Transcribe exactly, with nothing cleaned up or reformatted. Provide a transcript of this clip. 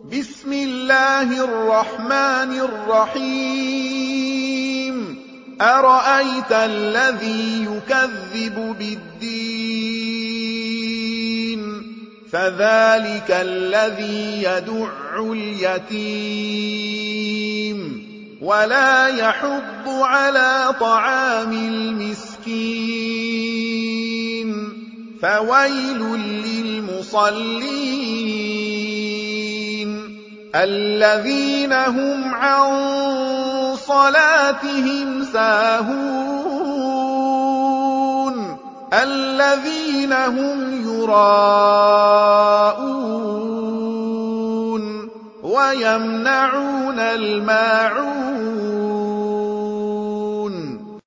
بسم الله الرحمن الرحيم أرأيت الذي يكذب بالدين فذلك الذي يدع اليتيم ولا يحض على طعام المسكين فويل للمصلين الذين هم عن صلاتهم ساهون الذين هم يراءون ويمنعون الماعون